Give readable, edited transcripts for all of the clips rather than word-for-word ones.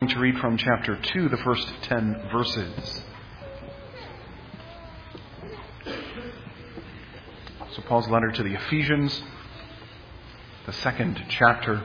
to read from chapter 2, the first 10 verses. So Paul's letter to the Ephesians, the second chapter.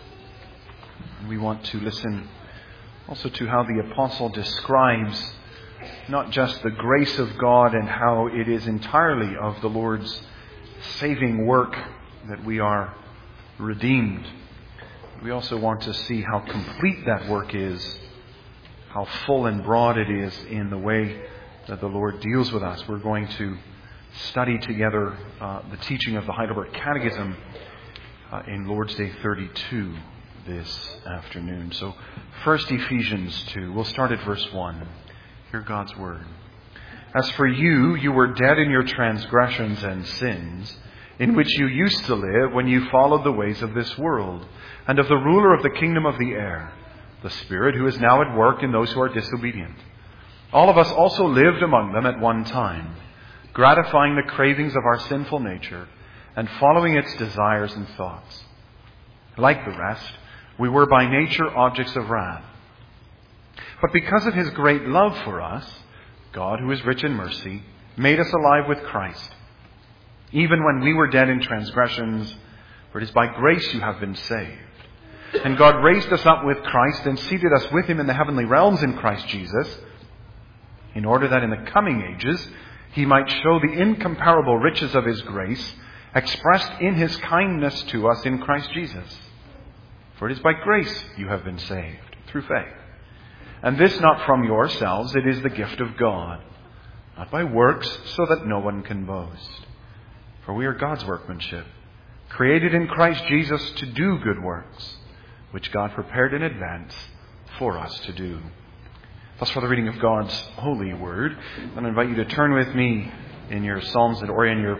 We want to listen also to how the apostle describes not just the grace of God and how it is entirely of the Lord's saving work that we are redeemed. We also want to see how complete that work is, how full and broad it is in the way that the Lord deals with us. We're going to study together the teaching of the Heidelberg Catechism in Lord's Day 32 this afternoon. So first Ephesians 2. We'll start at verse 1. Hear God's word. As for you, you were dead in your transgressions and sins, in which you used to live when you followed the ways of this world, and of the ruler of the kingdom of the air, the Spirit who is now at work in those who are disobedient. All of us also lived among them at one time, gratifying the cravings of our sinful nature and following its desires and thoughts. Like the rest, we were by nature objects of wrath. But because of His great love for us, God, who is rich in mercy, made us alive with Christ, even when we were dead in transgressions, for it is by grace you have been saved. And God raised us up with Christ and seated us with Him in the heavenly realms in Christ Jesus, in order that in the coming ages He might show the incomparable riches of His grace, expressed in His kindness to us in Christ Jesus. For it is by grace you have been saved, through faith. And this not from yourselves, it is the gift of God, not by works, so that no one can boast. For we are God's workmanship, created in Christ Jesus to do good works, which God prepared in advance for us to do. Thus for the reading of God's holy word. I invite you to turn with me in your Psalms or in your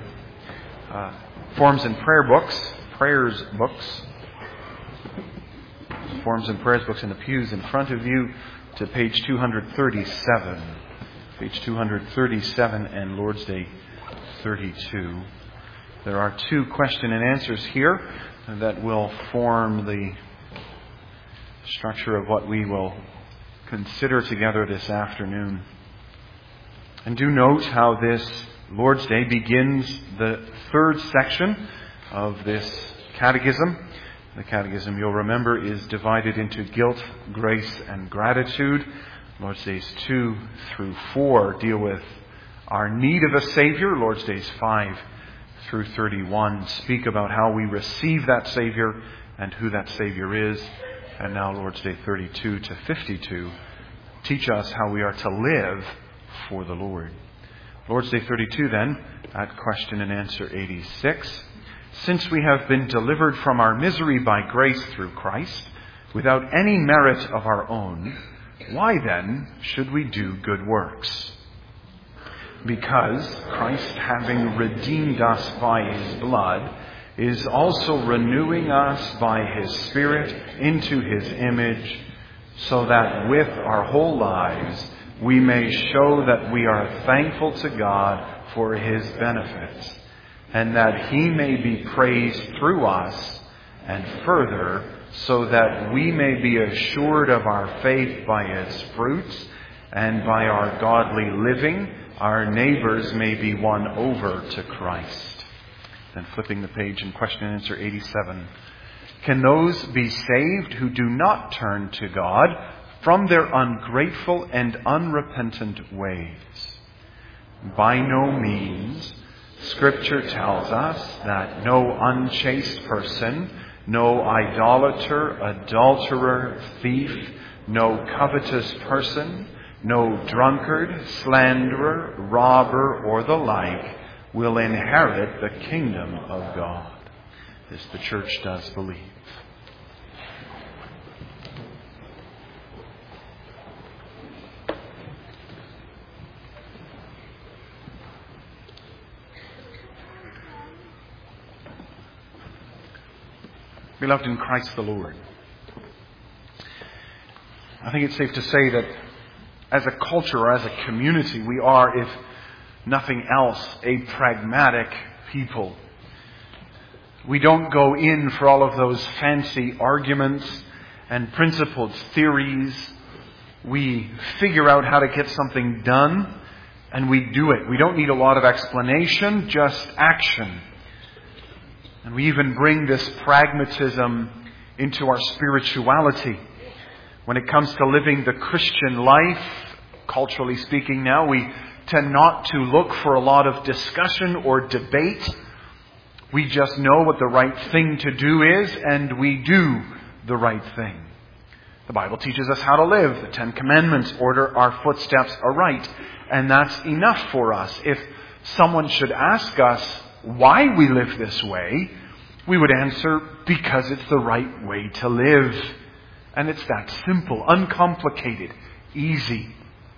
forms and prayers books in the pews in front of you to page 237. Page 237 and Lord's Day 32. There are two question and answers here that will form the structure of what we will consider together this afternoon. And do note how this Lord's Day begins the third section of this catechism. The catechism, you'll remember, is divided into guilt, grace, and gratitude. Lord's Days 2 through 4 deal with our need of a Savior. Lord's Days 5 through 31 speak about how we receive that Savior and who that Savior is. And now Lord's Day 32 to 52 teach us how we are to live for the Lord. Lord's Day 32 then, at question and answer 86. Since we have been delivered from our misery by grace through Christ, without any merit of our own, why then should we do good works? Because Christ, having redeemed us by His blood, is also renewing us by His Spirit into His image, so that with our whole lives we may show that we are thankful to God for His benefits, and that He may be praised through us, and further, so that we may be assured of our faith by its fruits, and by our godly living, our neighbors may be won over to Christ. Then flipping the page in question and answer 87. Can those be saved who do not turn to God from their ungrateful and unrepentant ways? By no means. Scripture tells us that no unchaste person, no idolater, adulterer, thief, no covetous person, no drunkard, slanderer, robber, or the like will inherit the kingdom of God. This the church does believe. Beloved in Christ the Lord, I think it's safe to say that as a culture or as a community, we are, if nothing else, a pragmatic people. We don't go in for all of those fancy arguments and principled theories. We figure out how to get something done, and we do it. We don't need a lot of explanation, just action. And we even bring this pragmatism into our spirituality. When it comes to living the Christian life, culturally speaking now, we tend not to look for a lot of discussion or debate. We just know what the right thing to do is, and we do the right thing. The Bible teaches us how to live. The Ten Commandments order our footsteps aright. And that's enough for us. If someone should ask us why we live this way, we would answer, because it's the right way to live. And it's that simple, uncomplicated, easy.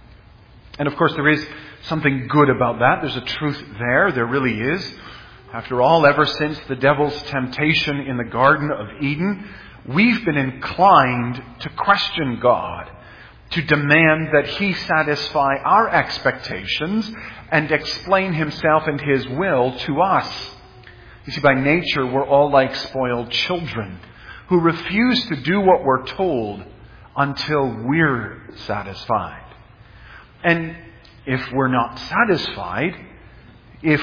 And of course, there is something good about that. There's a truth there. There really is. After all, ever since the devil's temptation in the Garden of Eden, we've been inclined to question God, to demand that He satisfy our expectations and explain Himself and His will to us. You see, by nature, we're all like spoiled children who refuse to do what we're told until we're satisfied. And if we're not satisfied, if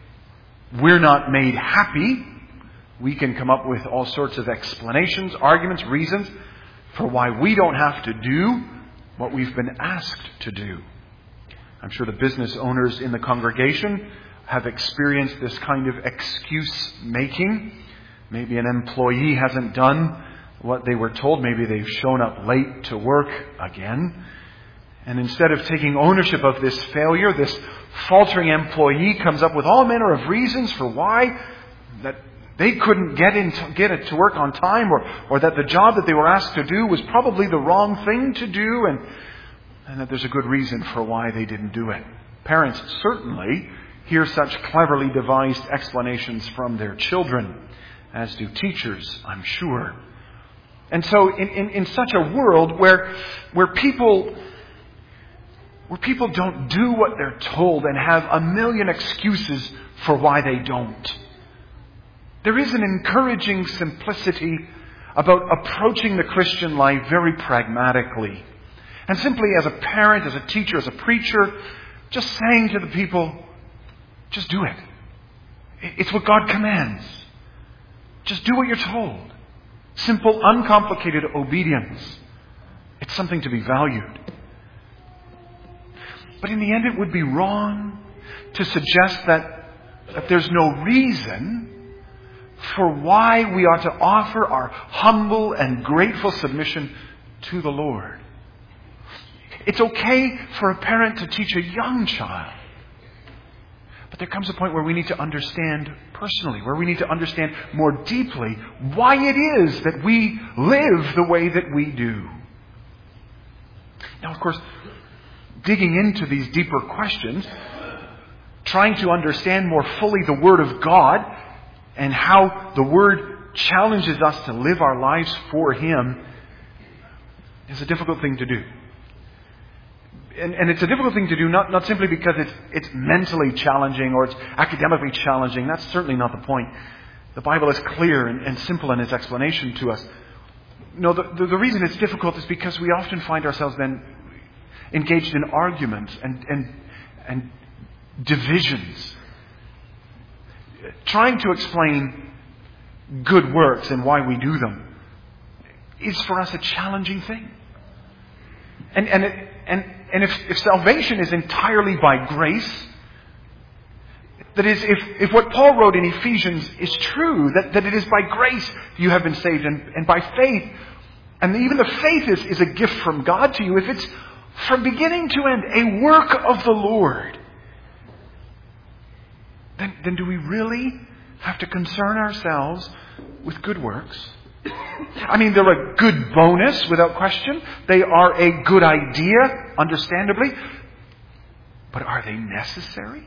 we're not made happy, we can come up with all sorts of explanations, arguments, reasons for why we don't have to do what we've been asked to do. I'm sure the business owners in the congregation have experienced this kind of excuse making. Maybe an employee hasn't done what they were told. Maybe they've shown up late to work again. And instead of taking ownership of this failure, this faltering employee comes up with all manner of reasons for why that they couldn't get it to work on time, or that the job that they were asked to do was probably the wrong thing to do, and that there's a good reason for why they didn't do it. Parents certainly hear such cleverly devised explanations from their children, as do teachers, I'm sure. And so in such a world where people don't do what they're told and have a million excuses for why they don't, there is an encouraging simplicity about approaching the Christian life very pragmatically. And simply as a parent, as a teacher, as a preacher, just saying to the people, just do it. It's what God commands. Just do what you're told. Simple, uncomplicated obedience. It's something to be valued. But in the end, it would be wrong to suggest that there's no reason for why we ought to offer our humble and grateful submission to the Lord. It's okay for a parent to teach a young child. But there comes a point where we need to understand personally, where we need to understand more deeply why it is that we live the way that we do. Now, of course, digging into these deeper questions, trying to understand more fully the Word of God and how the Word challenges us to live our lives for Him is a difficult thing to do. And it's a difficult thing to do not simply because it's mentally challenging or it's academically challenging. That's certainly not the point. The Bible is clear and simple in its explanation to us. No, the reason it's difficult is because we often find ourselves then engaged in arguments and divisions. Trying to explain good works and why we do them is for us a challenging thing. And if salvation is entirely by grace, that is, if what Paul wrote in Ephesians is true, that it is by grace you have been saved and by faith, and even the faith is a gift from God to you, if it's from beginning to end a work of the Lord, then do we really have to concern ourselves with good works? I mean, they're a good bonus, without question. They are a good idea, understandably. But are they necessary?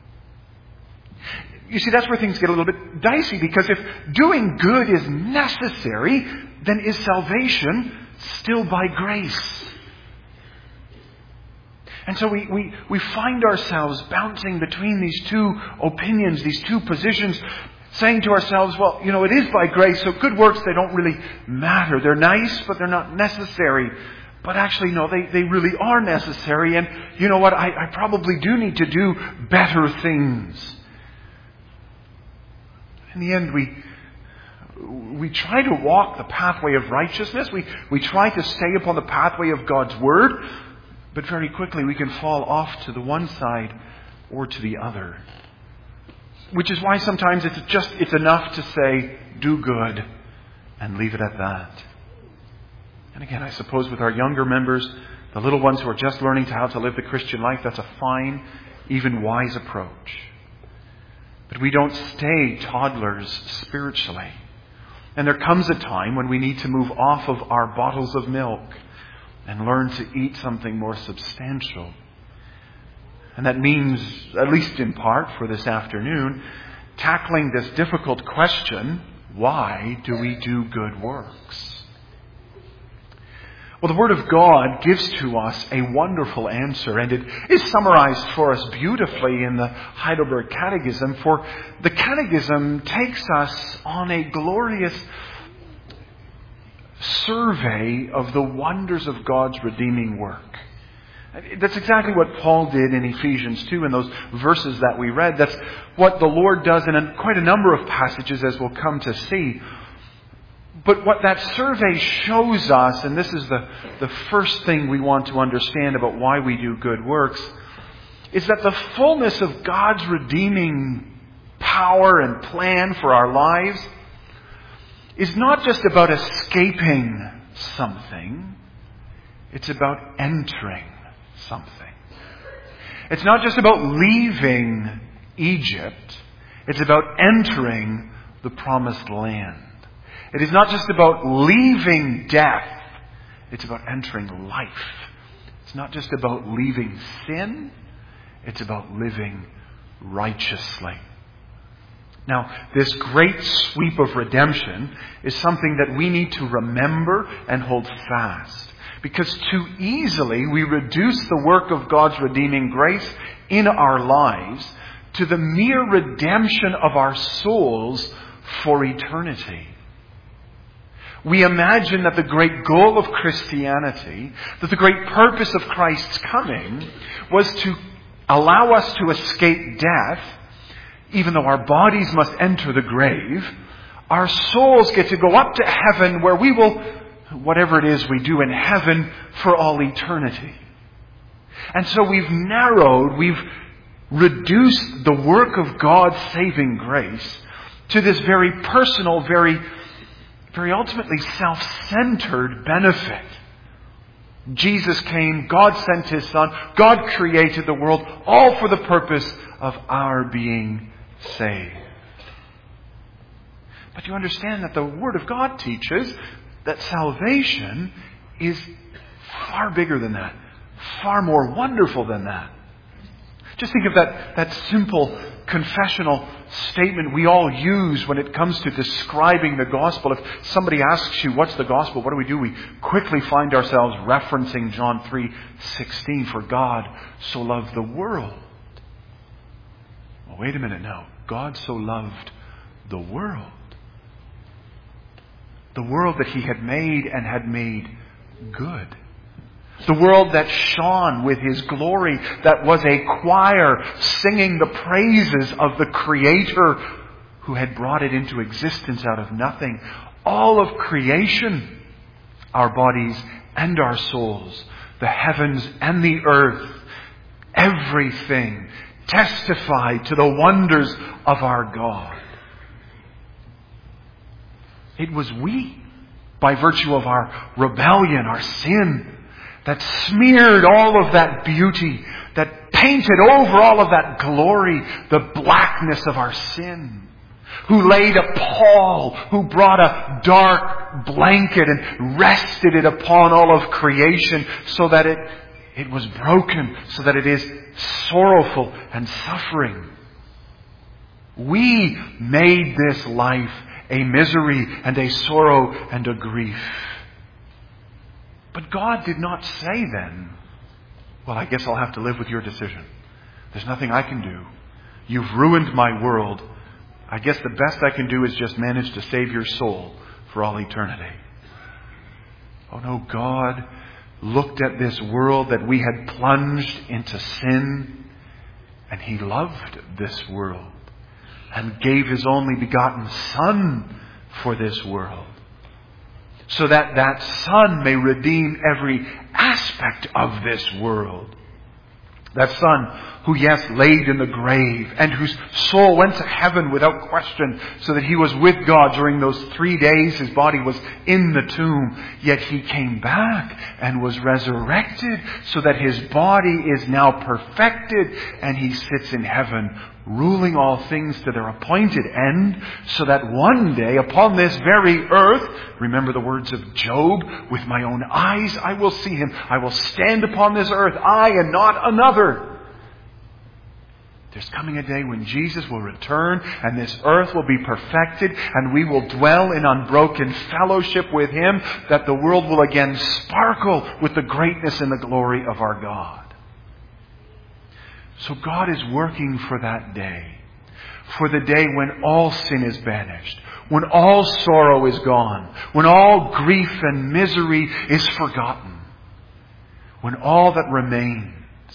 You see, that's where things get a little bit dicey, because if doing good is necessary, then is salvation still by grace? And so we find ourselves bouncing between these two opinions, these two positions, Saying to ourselves, well, it is by grace, so good works, they don't really matter. They're nice, but they're not necessary. But actually, no, they really are necessary. And you know what? I probably do need to do better things. In the end, we try to walk the pathway of righteousness. We try to stay upon the pathway of God's Word. But very quickly we can fall off to the one side or to the other. Which is why sometimes it's enough to say, do good, and leave it at that. And again, I suppose with our younger members, the little ones who are just learning how to live the Christian life, that's a fine, even wise approach. But we don't stay toddlers spiritually. And there comes a time when we need to move off of our bottles of milk and learn to eat something more substantial. And that means, at least in part for this afternoon, tackling this difficult question, why do we do good works? Well, the Word of God gives to us a wonderful answer, and it is summarized for us beautifully in the Heidelberg Catechism, for the Catechism takes us on a glorious survey of the wonders of God's redeeming work. That's exactly what Paul did in Ephesians 2 in those verses that we read. That's what the Lord does in quite a number of passages, as we'll come to see. But what that survey shows us, and this is the first thing we want to understand about why we do good works, is that the fullness of God's redeeming power and plan for our lives is not just about escaping something, it's about entering something. It's not just about leaving Egypt, it's about entering the promised land. It is not just about leaving death, it's about entering life. It's not just about leaving sin, it's about living righteously. Now, this great sweep of redemption is something that we need to remember and hold fast. Because too easily we reduce the work of God's redeeming grace in our lives to the mere redemption of our souls for eternity. We imagine that the great goal of Christianity, that the great purpose of Christ's coming, was to allow us to escape death, even though our bodies must enter the grave. Our souls get to go up to heaven where we will, whatever it is we do in heaven, for all eternity. And so we've reduced the work of God's saving grace to this very personal, very ultimately self-centered benefit. Jesus came, God sent His Son, God created the world, all for the purpose of our being saved. But you understand that the Word of God teaches that salvation is far bigger than that, far more wonderful than that. Just think of that simple confessional statement we all use when it comes to describing the gospel. If somebody asks you, what's the gospel? What do? We quickly find ourselves referencing John 3:16, for God so loved the world. Well, wait a minute now. God so loved the world. The world that He had made and had made good. The world that shone with His glory, that was a choir singing the praises of the Creator who had brought it into existence out of nothing. All of creation, our bodies and our souls, the heavens and the earth, everything testified to the wonders of our God. It was we, by virtue of our rebellion, our sin, that smeared all of that beauty, that painted over all of that glory the blackness of our sin. Who laid a pall, who brought a dark blanket and rested it upon all of creation so that it was broken, so that it is sorrowful and suffering. We made this life a misery and a sorrow and a grief. But God did not say then, well, I guess I'll have to live with your decision. There's nothing I can do. You've ruined my world. I guess the best I can do is just manage to save your soul for all eternity. Oh no, God looked at this world that we had plunged into sin, and He loved this world and gave His only begotten Son for this world, so that that Son may redeem every aspect of this world. That Son who, yes, laid in the grave and whose soul went to heaven without question, so that He was with God during those 3 days. His body was in the tomb, yet He came back and was resurrected, so that His body is now perfected and He sits in heaven, ruling all things to their appointed end, so that one day upon this very earth, remember the words of Job, with my own eyes I will see Him. I will stand upon this earth, I and not another. There's coming a day when Jesus will return and this earth will be perfected and we will dwell in unbroken fellowship with Him, that the world will again sparkle with the greatness and the glory of our God. So God is working for that day. For the day when all sin is banished. When all sorrow is gone. When all grief and misery is forgotten. When all that remains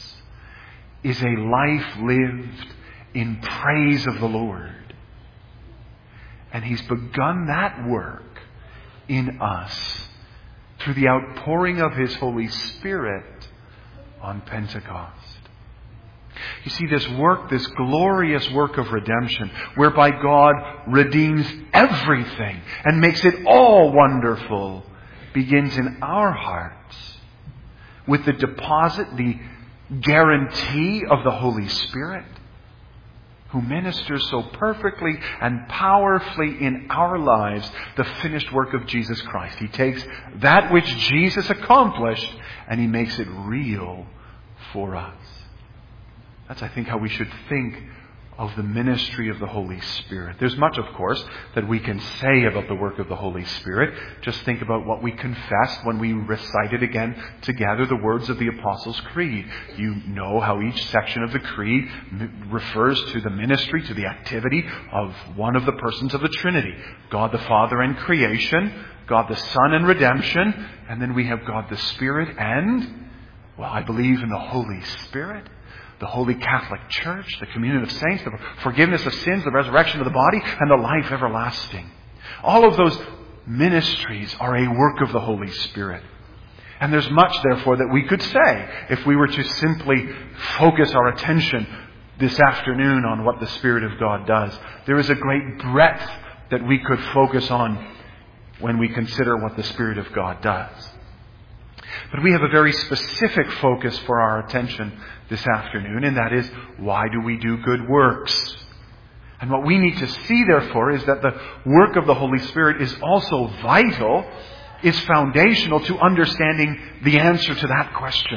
is a life lived in praise of the Lord. And He's begun that work in us through the outpouring of His Holy Spirit on Pentecost. You see, this work, this glorious work of redemption, whereby God redeems everything and makes it all wonderful, begins in our hearts with the deposit, the guarantee of the Holy Spirit, who ministers so perfectly and powerfully in our lives the finished work of Jesus Christ. He takes that which Jesus accomplished and He makes it real for us. That's, I think, how we should think of the ministry of the Holy Spirit. There's much, of course, that we can say about the work of the Holy Spirit. Just think about what we confessed when we recited again together the words of the Apostles' Creed. You know how each section of the Creed refers to the ministry, to the activity of one of the persons of the Trinity. God the Father and creation, God the Son and redemption, and then we have God the Spirit and, well, I believe in the Holy Spirit. The Holy Catholic Church, the communion of saints, the forgiveness of sins, the resurrection of the body, and the life everlasting. All of those ministries are a work of the Holy Spirit. And there's much, therefore, that we could say if we were to simply focus our attention this afternoon on what the Spirit of God does. There is a great breadth that we could focus on when we consider what the Spirit of God does. But we have a very specific focus for our attention this afternoon, and that is, why do we do good works? And what we need to see, therefore, is that the work of the Holy Spirit is also vital, is foundational to understanding the answer to that question.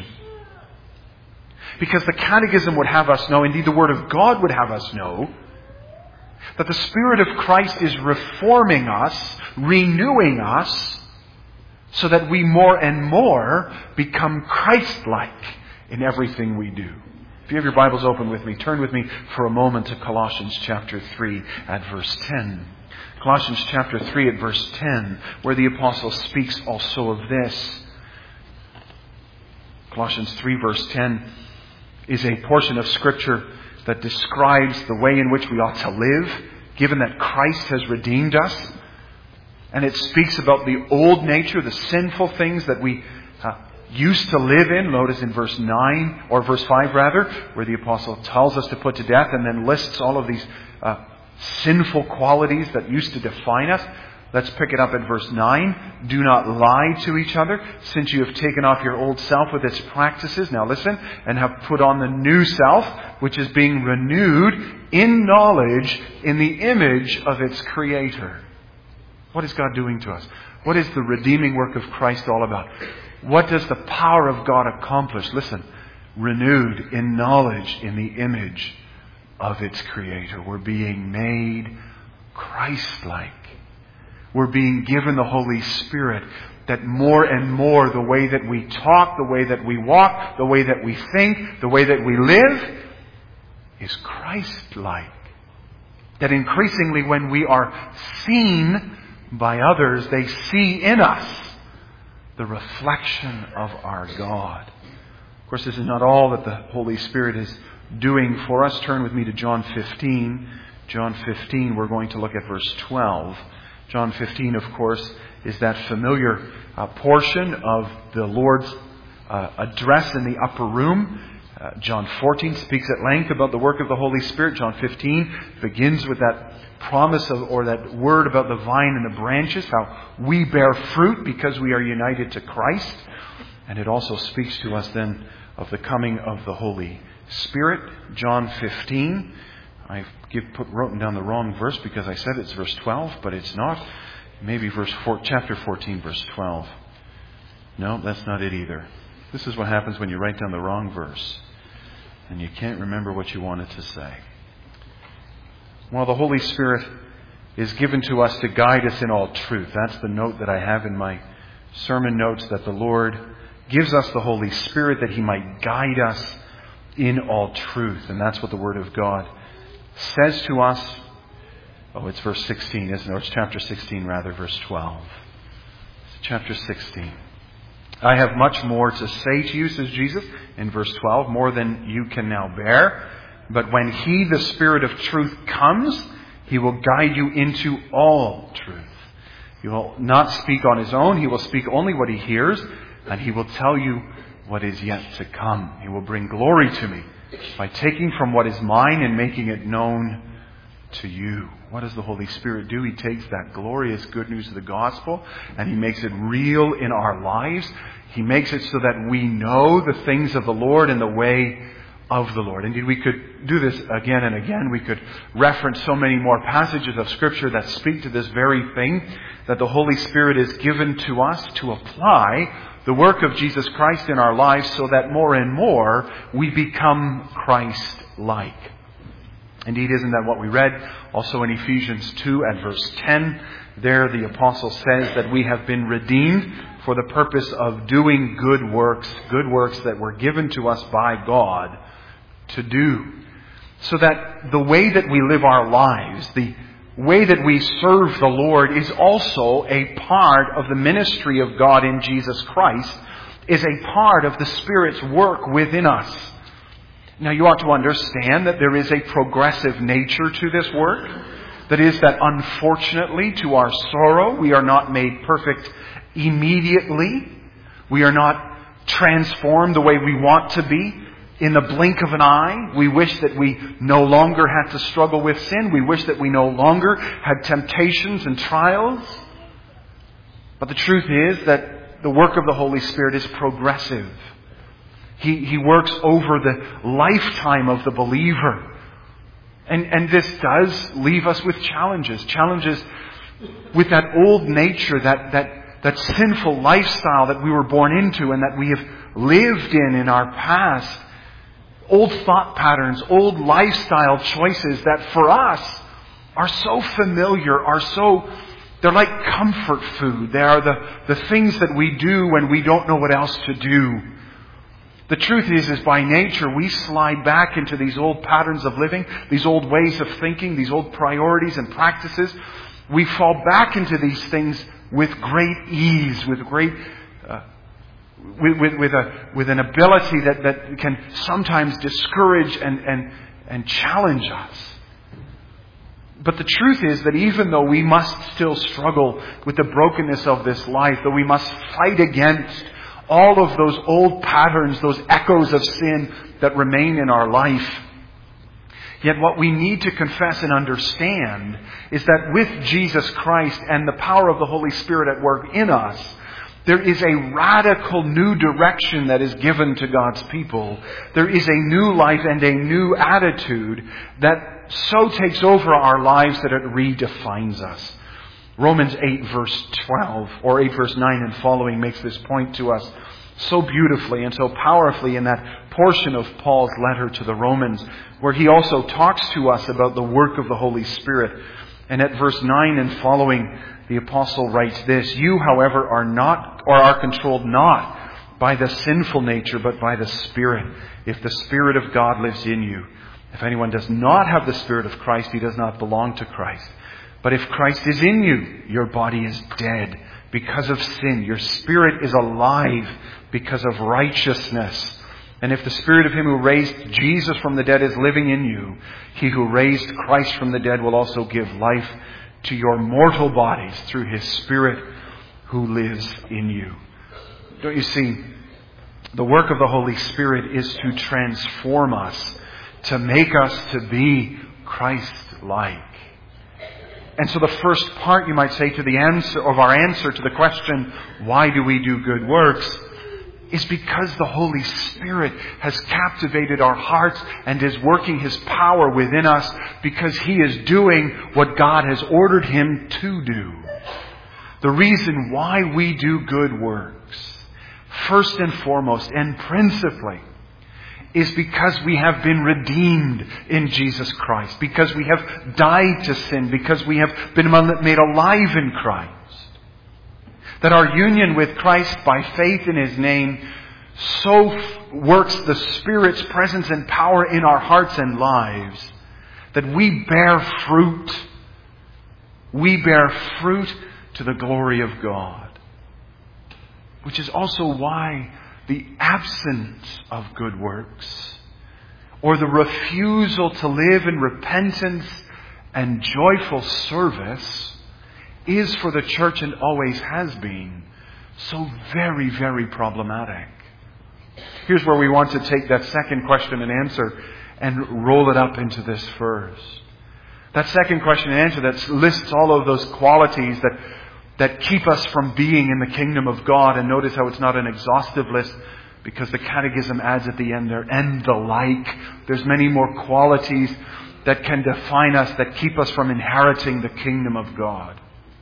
Because the Catechism would have us know, indeed the Word of God would have us know, that the Spirit of Christ is reforming us, renewing us, so that we more and more become Christ-like in everything we do. If you have your Bibles open with me, turn with me for a moment to Colossians chapter 3 at verse 10. Colossians chapter 3 at verse 10, where the Apostle speaks also of this. Colossians 3 verse 10 is a portion of Scripture that describes the way in which we ought to live, given that Christ has redeemed us. And it speaks about the old nature, the sinful things that we used to live in. Notice in verse 9, or verse 5 rather, where the Apostle tells us to put to death and then lists all of these sinful qualities that used to define us. Let's pick it up at verse 9. Do not lie to each other, since you have taken off your old self with its practices. Now listen, and have put on the new self, which is being renewed in knowledge in the image of its Creator. What is God doing to us? What is the redeeming work of Christ all about? What does the power of God accomplish? Listen, renewed in knowledge in the image of its Creator. We're being made Christ-like. We're being given the Holy Spirit, that more and more the way that we talk, the way that we walk, the way that we think, the way that we live is Christ-like. That increasingly when we are seen by others, they see in us the reflection of our God. Of course, this is not all that the Holy Spirit is doing for us. Turn with me to John 15. John 15, we're going to look at verse 12. John 15, of course, is that familiar portion of the Lord's address in the upper room. John 14 speaks at length about the work of the Holy Spirit. John 15 begins with that promise or that word about the vine and the branches, how we bear fruit because we are united to Christ. And it also speaks to us then of the coming of the Holy Spirit. John 15. I've written down the wrong verse because I said it's verse 12, but it's not. Maybe chapter 14, verse 12. No, that's not it either. This is what happens when you write down the wrong verse and you can't remember what you wanted to say. Well, the Holy Spirit is given to us to guide us in all truth. That's the note that I have in my sermon notes, that the Lord gives us the Holy Spirit that He might guide us in all truth. And that's what the Word of God says to us. Oh, it's verse 16, isn't it? Or it's chapter 16, rather, verse 12. It's chapter 16. I have much more to say to you, says Jesus, in verse 12, more than you can now bear. But when He, the Spirit of truth, comes, He will guide you into all truth. He will not speak on His own. He will speak only what He hears, and He will tell you what is yet to come. He will bring glory to me by taking from what is mine and making it known to you. What does the Holy Spirit do? He takes that glorious good news of the gospel and He makes it real in our lives. He makes it so that we know the things of the Lord and the way of the Lord. Indeed, we could do this again and again. We could reference so many more passages of Scripture that speak to this very thing, that the Holy Spirit is given to us to apply the work of Jesus Christ in our lives so that more and more we become Christ-like. Indeed, isn't that what we read also in Ephesians 2 at verse 10? There the apostle says that we have been redeemed for the purpose of doing good works that were given to us by God to do. So that the way that we live our lives, the way that we serve the Lord, is also a part of the ministry of God in Jesus Christ, is a part of the Spirit's work within us. Now, you ought to understand that there is a progressive nature to this work. That is, that unfortunately, to our sorrow, we are not made perfect immediately. We are not transformed the way we want to be in the blink of an eye. We wish that we no longer had to struggle with sin. We wish that we no longer had temptations and trials. But the truth is that the work of the Holy Spirit is progressive. He works over the lifetime of the believer. And this does leave us with challenges. Challenges with that old nature, that sinful lifestyle that we were born into and that we have lived in our past. Old thought patterns, old lifestyle choices that for us are so familiar, they're like comfort food. They are the things that we do when we don't know what else to do. The truth is by nature we slide back into these old patterns of living, these old ways of thinking, these old priorities and practices. We fall back into these things with great ease, with great, with an ability that can sometimes discourage and challenge us. But the truth is that even though we must still struggle with the brokenness of this life, though we must fight against all of those old patterns, those echoes of sin that remain in our life. Yet what we need to confess and understand is that with Jesus Christ and the power of the Holy Spirit at work in us, there is a radical new direction that is given to God's people. There is a new life and a new attitude that so takes over our lives that it redefines us. Romans 8 verse 12, or 8 verse 9 and following, makes this point to us so beautifully and so powerfully in that portion of Paul's letter to the Romans, where he also talks to us about the work of the Holy Spirit. And at verse 9 and following, the apostle writes this: "You, however, are controlled not by the sinful nature, but by the Spirit, if the Spirit of God lives in you. If anyone does not have the Spirit of Christ, he does not belong to Christ. But if Christ is in you, your body is dead because of sin. Your spirit is alive because of righteousness. And if the Spirit of Him who raised Jesus from the dead is living in you, He who raised Christ from the dead will also give life to your mortal bodies through His Spirit who lives in you. Don't you see? The work of the Holy Spirit is to transform us, to make us to be Christ-like. And so the first part, you might say, to the answer of our answer to the question, why do we do good works, is because the Holy Spirit has captivated our hearts and is working His power within us, because He is doing what God has ordered Him to do. The reason why we do good works, first and foremost and principally, is because we have been redeemed in Jesus Christ, because we have died to sin, because we have been made alive in Christ. That our union with Christ by faith in His name so works the Spirit's presence and power in our hearts and lives that we bear fruit. We bear fruit to the glory of God. Which is also why the absence of good works, or the refusal to live in repentance and joyful service, is for the church, and always has been, so very, very problematic. Here's where we want to take that second question and answer and roll it up into this first. That second question and answer that lists all of those qualities that keep us from being in the kingdom of God. And notice how it's not an exhaustive list, because the Catechism adds at the end there, and the like. There's many more qualities that can define us, that keep us from inheriting the kingdom of God.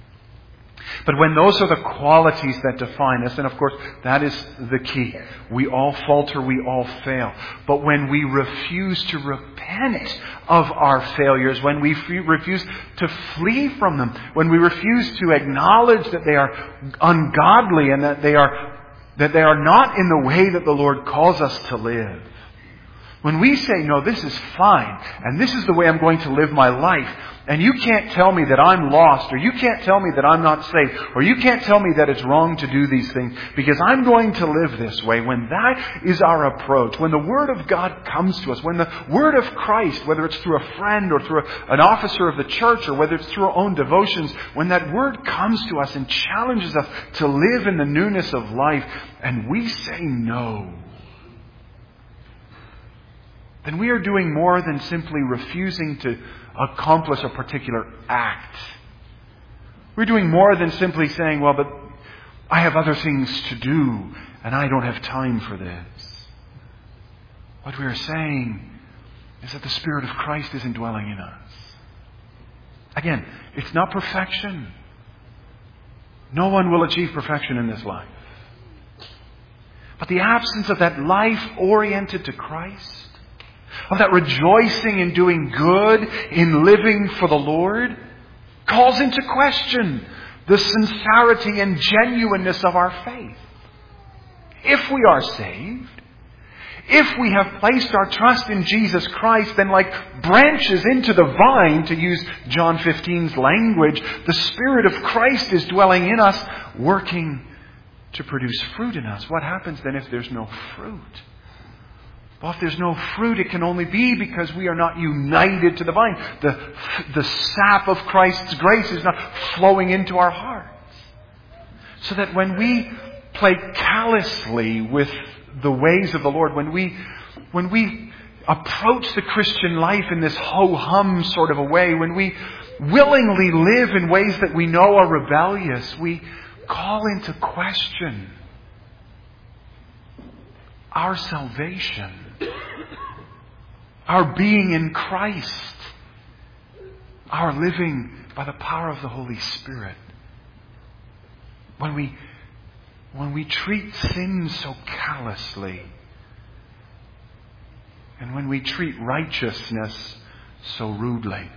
But when those are the qualities that define us, and of course that is the key. We all falter, we all fail. But when we refuse to repent of our failures, when we refuse to flee from them, when we refuse to acknowledge that they are ungodly and that they are not in the way that the Lord calls us to live, when we say, no, this is fine, and this is the way I'm going to live my life, and you can't tell me that I'm lost, or you can't tell me that I'm not safe, or you can't tell me that it's wrong to do these things, because I'm going to live this way, when that is our approach, when the Word of God comes to us, when the Word of Christ, whether it's through a friend or through an officer of the church, or whether it's through our own devotions, when that Word comes to us and challenges us to live in the newness of life, and we say no, then we are doing more than simply refusing to accomplish a particular act. We're doing more than simply saying, well, but I have other things to do and I don't have time for this. What we are saying is that the Spirit of Christ isn't dwelling in us. Again, it's not perfection. No one will achieve perfection in this life. But the absence of that life oriented to Christ, of that rejoicing in doing good, in living for the Lord, calls into question the sincerity and genuineness of our faith. If we are saved, if we have placed our trust in Jesus Christ, then like branches into the vine, to use John 15's language, the Spirit of Christ is dwelling in us, working to produce fruit in us. What happens then if there's no fruit? Well, if there's no fruit, it can only be because we are not united to the vine. The sap of Christ's grace is not flowing into our hearts. So that when we play callously with the ways of the Lord, when we approach the Christian life in this ho-hum sort of a way, when we willingly live in ways that we know are rebellious, we call into question our salvation, our being in Christ, our living by the power of the Holy Spirit. When we treat sin so callously, and when we treat righteousness so rudely,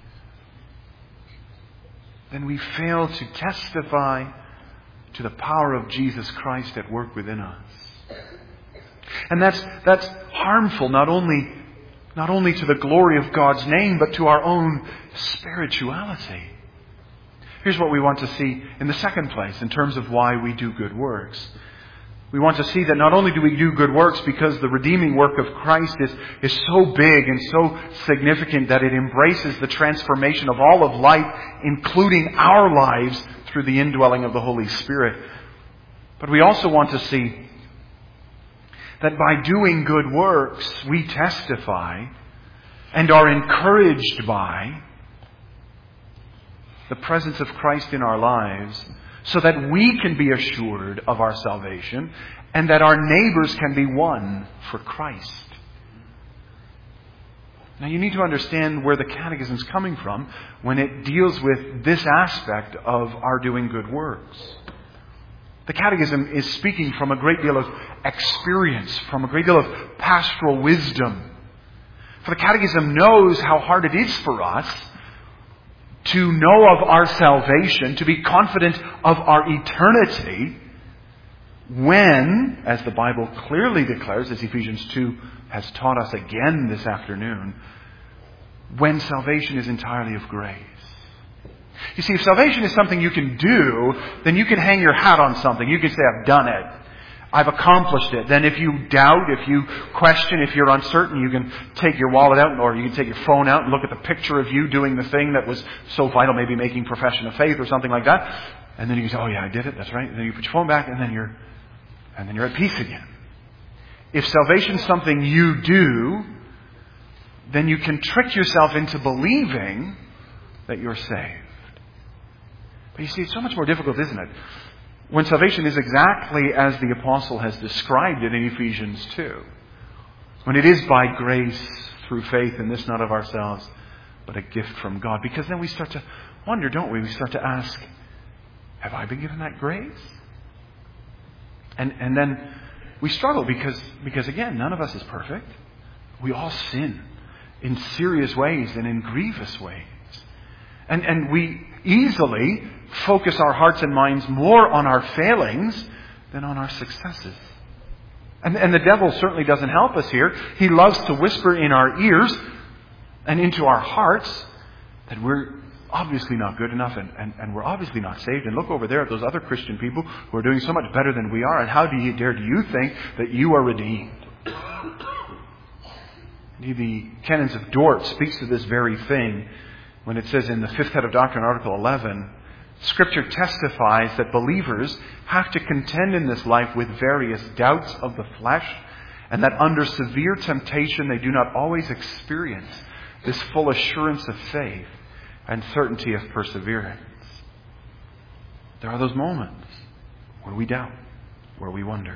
then we fail to testify to the power of Jesus Christ at work within us. And that's harmful not only not only to the glory of God's name, but to our own spirituality. Here's what we want to see in the second place in terms of why we do good works. We want to see that not only do we do good works because the redeeming work of Christ is so big and so significant that it embraces the transformation of all of life, including our lives, through the indwelling of the Holy Spirit. But we also want to see that by doing good works, we testify and are encouraged by the presence of Christ in our lives, so that we can be assured of our salvation and that our neighbors can be won for Christ. Now you need to understand where the Catechism is coming from when it deals with this aspect of our doing good works. The Catechism is speaking from a great deal of experience, from a great deal of pastoral wisdom. For the Catechism knows how hard it is for us to know of our salvation, to be confident of our eternity, when, as the Bible clearly declares, as Ephesians 2 has taught us again this afternoon, when salvation is entirely of grace. You see, if salvation is something you can do, then you can hang your hat on something. You can say, I've done it. I've accomplished it. Then if you doubt, if you question, if you're uncertain, you can take your wallet out or you can take your phone out and look at the picture of you doing the thing that was so vital, maybe making profession of faith or something like that. And then you say, oh yeah, I did it. That's right. And then you put your phone back and then you're at peace again. If salvation is something you do, then you can trick yourself into believing that you're saved. But you see, it's so much more difficult, isn't it? When salvation is exactly as the Apostle has described it in Ephesians 2. When it is by grace through faith, and this not of ourselves, but a gift from God. Because then we start to wonder, don't we? We start to ask, have I been given that grace? And then we struggle because again, none of us is perfect. We all sin in serious ways and in grievous ways. And we easily focus our hearts and minds more on our failings than on our successes. And the devil certainly doesn't help us here. He loves to whisper in our ears and into our hearts that we're obviously not good enough and we're obviously not saved. And look over there at those other Christian people who are doing so much better than we are. And how do you think that you are redeemed? The Canons of Dort speaks to this very thing when it says in the 5th head of Doctrine, Article 11, Scripture testifies that believers have to contend in this life with various doubts of the flesh, and that under severe temptation they do not always experience this full assurance of faith and certainty of perseverance. There are those moments where we doubt, where we wonder.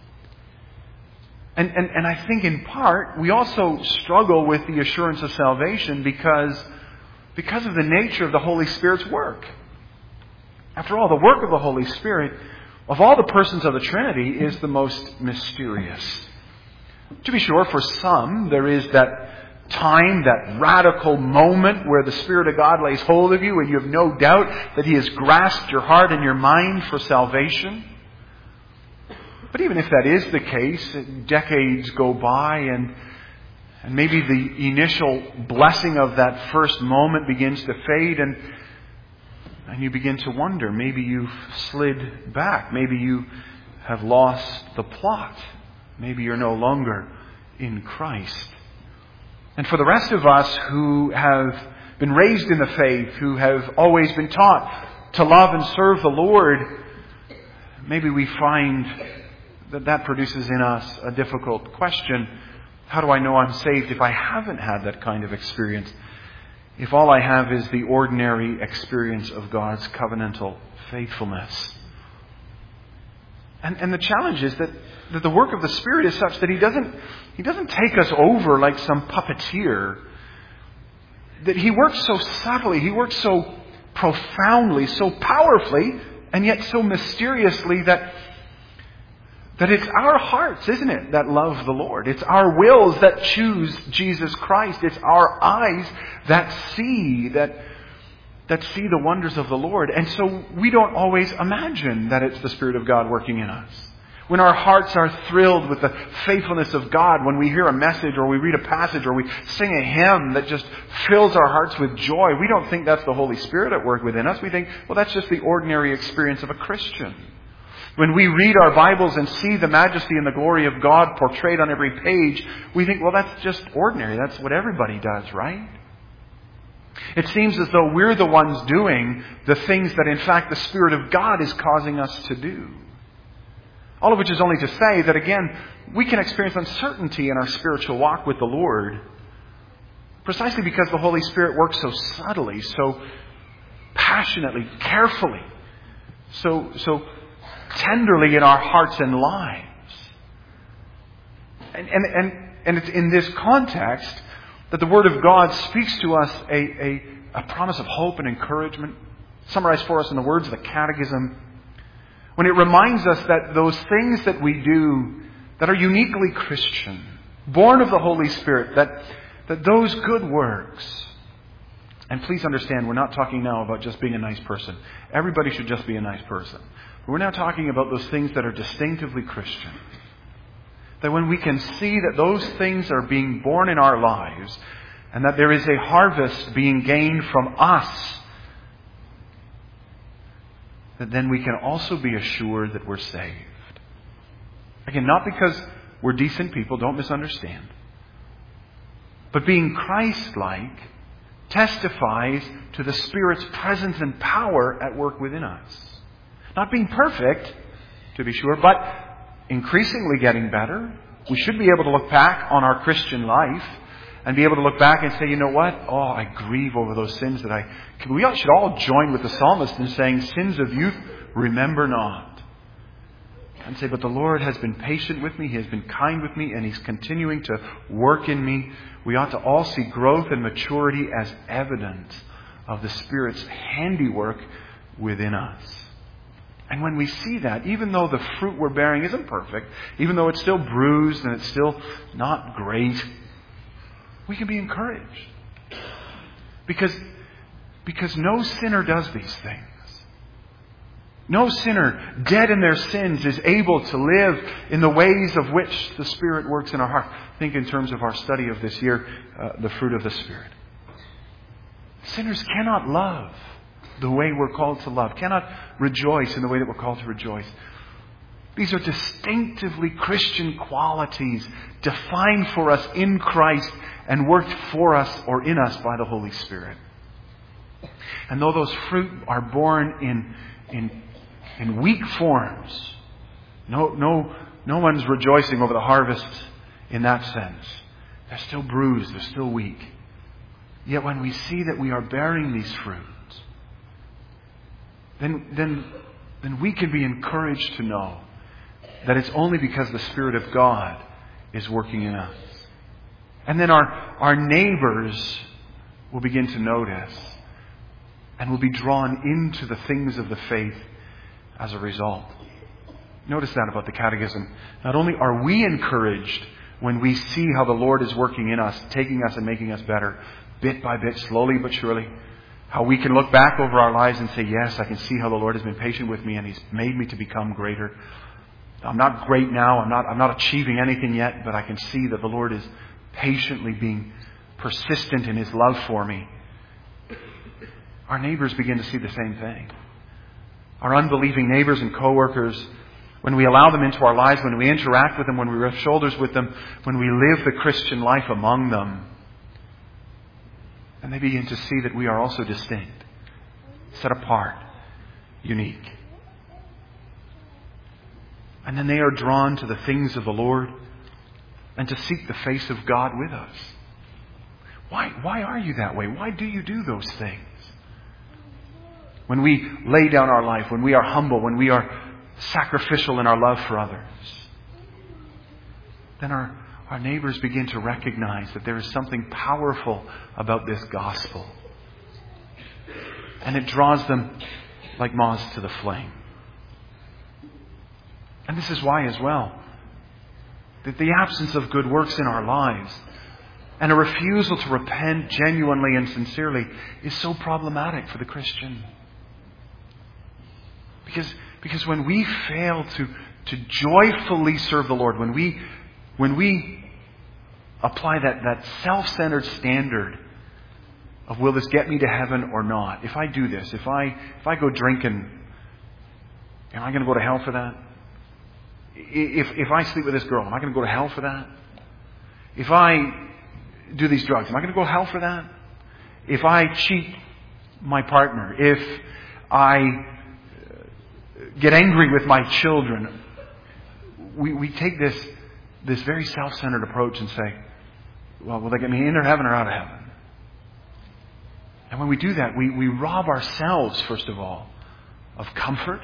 And I think in part we also struggle with the assurance of salvation because of the nature of the Holy Spirit's work. After all, the work of the Holy Spirit, of all the persons of the Trinity, is the most mysterious. To be sure, for some, there is that time, that radical moment where the Spirit of God lays hold of you and you have no doubt that He has grasped your heart and your mind for salvation. But even if that is the case, decades go by and maybe the initial blessing of that first moment begins to fade and you begin to wonder. Maybe you've slid back. Maybe you have lost the plot. Maybe you're no longer in Christ. And for the rest of us who have been raised in the faith, who have always been taught to love and serve the Lord, maybe we find that produces in us a difficult question. How do I know I'm saved if I haven't had that kind of experience? If all I have is the ordinary experience of God's covenantal faithfulness. And the challenge is that the work of the Spirit is such that He doesn't take us over like some puppeteer. That He works so subtly, He works so profoundly, so powerfully, and yet so mysteriously that it's our hearts, isn't it, that love the Lord. It's our wills that choose Jesus Christ. It's our eyes that see the wonders of the Lord. And so we don't always imagine that it's the Spirit of God working in us. When our hearts are thrilled with the faithfulness of God, when we hear a message or we read a passage or we sing a hymn that just fills our hearts with joy, we don't think that's the Holy Spirit at work within us. We think, well, that's just the ordinary experience of a Christian. When we read our Bibles and see the majesty and the glory of God portrayed on every page, we think, well, that's just ordinary. That's what everybody does, right? It seems as though we're the ones doing the things that, in fact, the Spirit of God is causing us to do. All of which is only to say that, again, we can experience uncertainty in our spiritual walk with the Lord precisely because the Holy Spirit works so subtly, so passionately, carefully, so tenderly in our hearts and lives. And it's in this context that the Word of God speaks to us a promise of hope and encouragement, summarized for us in the words of the Catechism, when it reminds us that those things that we do that are uniquely Christian, born of the Holy Spirit, that those good works, and please understand, we're not talking now about just being a nice person. Everybody should just be a nice person. But we're now talking about those things that are distinctively Christian. That when we can see that those things are being born in our lives, and that there is a harvest being gained from us, that then we can also be assured that we're saved. Again, not because we're decent people, don't misunderstand. But being Christ-like testifies to the Spirit's presence and power at work within us. Not being perfect, to be sure, but increasingly getting better. We should be able to look back on our Christian life and be able to look back and say, you know what? Oh, I grieve over those sins that we should all join with the psalmist in saying, sins of youth, remember not. And say, but the Lord has been patient with me. He has been kind with me, and He's continuing to work in me. We ought to all see growth and maturity as evidence of the Spirit's handiwork within us. And when we see that, even though the fruit we're bearing isn't perfect, even though it's still bruised and it's still not great, we can be encouraged. Because no sinner does these things. No sinner, dead in their sins, is able to live in the ways of which the Spirit works in our heart. Think in terms of our study of this year, the fruit of the Spirit. Sinners cannot love the way we're called to love, cannot rejoice in the way that we're called to rejoice. These are distinctively Christian qualities defined for us in Christ and worked for us or in us by the Holy Spirit. And though those fruit are born in weak forms, no one's rejoicing over the harvest in that sense. They're still bruised, they're still weak. Yet when we see that we are bearing these fruits, then we can be encouraged to know that it's only because the Spirit of God is working in us. And then our neighbors will begin to notice and will be drawn into the things of the faith as a result. Notice that about the Catechism. Not only are we encouraged when we see how the Lord is working in us, taking us and making us better, bit by bit, slowly but surely, how we can look back over our lives and say, yes, I can see how the Lord has been patient with me and He's made me to become greater. I'm not great now. I'm not achieving anything yet, but I can see that the Lord is patiently being persistent in His love for me. Our neighbors begin to see the same thing. Our unbelieving neighbors and co-workers, when we allow them into our lives, when we interact with them, when we rub shoulders with them, when we live the Christian life among them, and they begin to see that we are also distinct, set apart, unique. And then they are drawn to the things of the Lord and to seek the face of God with us. Why are you that way? Why do you do those things? When we lay down our life, when we are humble, when we are sacrificial in our love for others, then our neighbors begin to recognize that there is something powerful about this gospel. And it draws them like moths to the flame. And this is why as well, that the absence of good works in our lives and a refusal to repent genuinely and sincerely is so problematic for the Christian. Because when we fail to joyfully serve the Lord, when we apply that self-centered standard of, will this get me to heaven or not? If I do this, if I go drinking, am I going to go to hell for that? If I sleep with this girl, am I going to go to hell for that? If I do these drugs, am I going to go to hell for that? If I cheat my partner, if I get angry with my children, we take this very self-centered approach and say, well, will they get me into heaven or out of heaven? And when we do that, we rob ourselves, first of all, of comfort.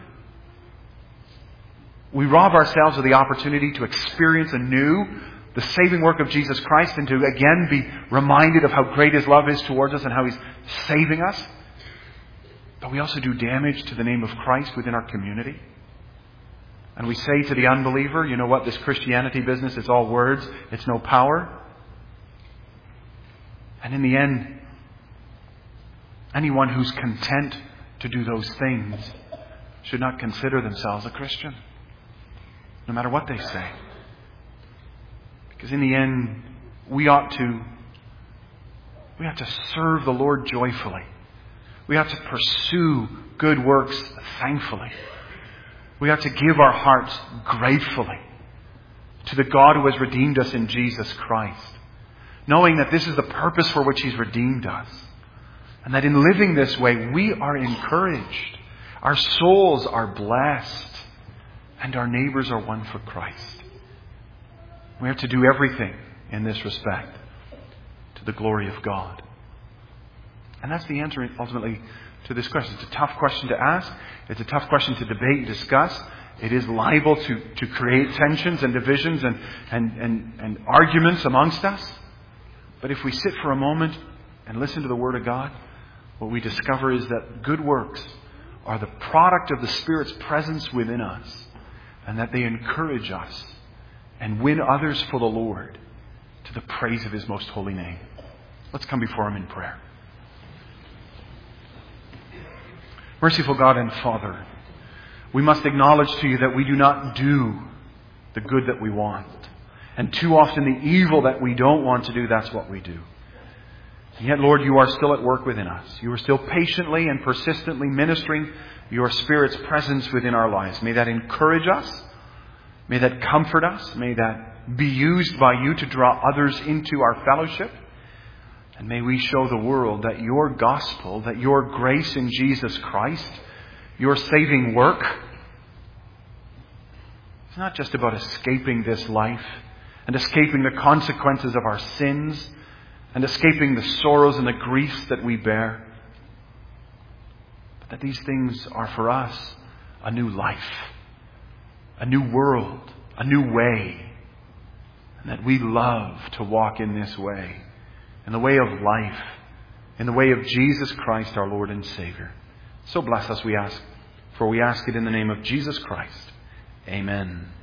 We rob ourselves of the opportunity to experience anew the saving work of Jesus Christ and to again be reminded of how great His love is towards us and how He's saving us. But we also do damage to the name of Christ within our community. And we say to the unbeliever, you know what, this Christianity business, it's all words, it's no power. And in the end, anyone who's content to do those things should not consider themselves a Christian, no matter what they say. Because in the end, we have to serve the Lord joyfully. We have to pursue good works thankfully. We have to give our hearts gratefully to the God who has redeemed us in Jesus Christ, knowing that this is the purpose for which He's redeemed us. And that in living this way, we are encouraged. Our souls are blessed. And our neighbors are won for Christ. We have to do everything in this respect to the glory of God. And that's the answer ultimately to this question. It's a tough question to ask. It's a tough question to debate and discuss. It is liable to create tensions and divisions and arguments amongst us. But if we sit for a moment and listen to the Word of God, what we discover is that good works are the product of the Spirit's presence within us, and that they encourage us and win others for the Lord to the praise of His most holy name. Let's come before Him in prayer. Merciful God and Father, we must acknowledge to You that we do not do the good that we want. And too often the evil that we don't want to do, that's what we do. And yet, Lord, You are still at work within us. You are still patiently and persistently ministering Your Spirit's presence within our lives. May that encourage us. May that comfort us. May that be used by You to draw others into our fellowship. And may we show the world that Your gospel, that Your grace in Jesus Christ, Your saving work, is not just about escaping this life and escaping the consequences of our sins and escaping the sorrows and the griefs that we bear, but that these things are for us a new life, a new world, a new way, and that we love to walk in this way, in the way of life, in the way of Jesus Christ, our Lord and Savior. So bless us, we ask, for we ask it in the name of Jesus Christ. Amen.